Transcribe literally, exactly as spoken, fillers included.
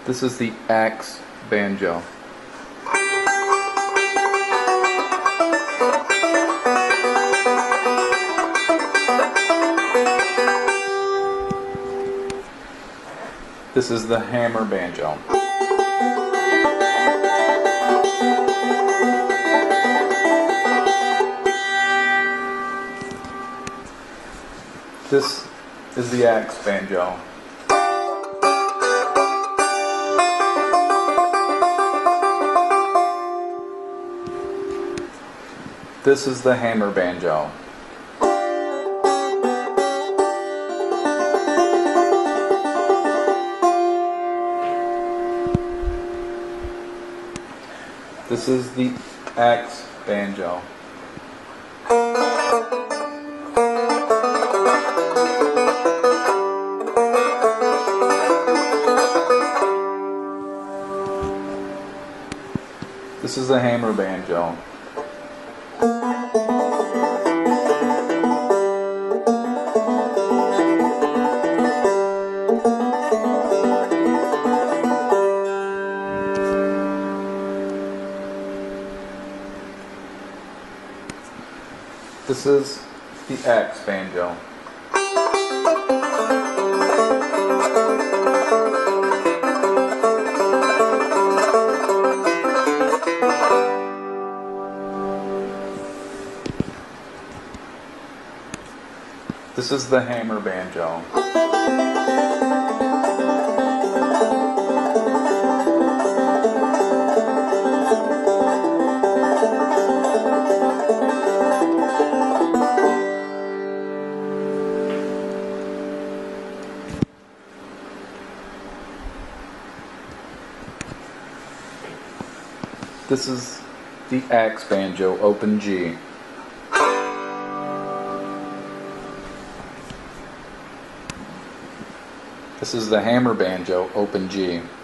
This is the Axe banjo. This is the hammer banjo. This is the Axe banjo. This is the hammer banjo. This is the Axe banjo. This is the hammer banjo. This is the Axe banjo. This is the hammer banjo. This is the Axe banjo, open G. This is the hammer banjo, open G.